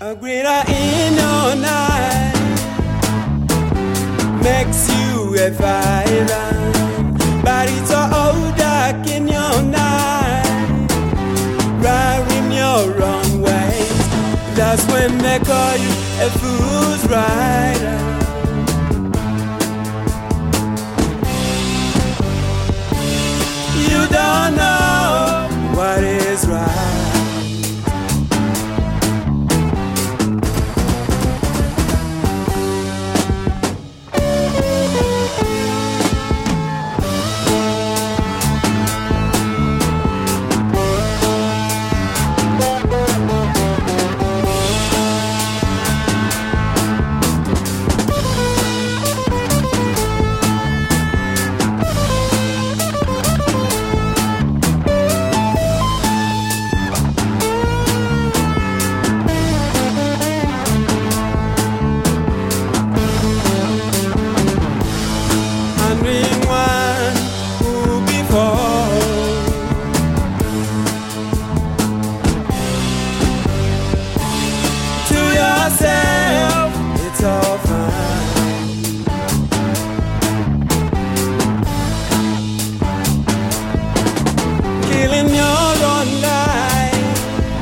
A greater in your night makes you a fire, but it's all dark in your night, riding your own ways. That's when they call you a fool's rider. You don't know what is right. It's all fine. Killing your own life,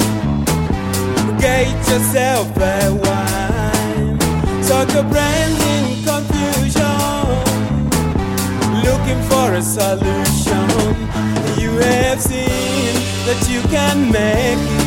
get yourself a wine. Suck your brains in confusion, looking for a solution. You have seen that you can make it.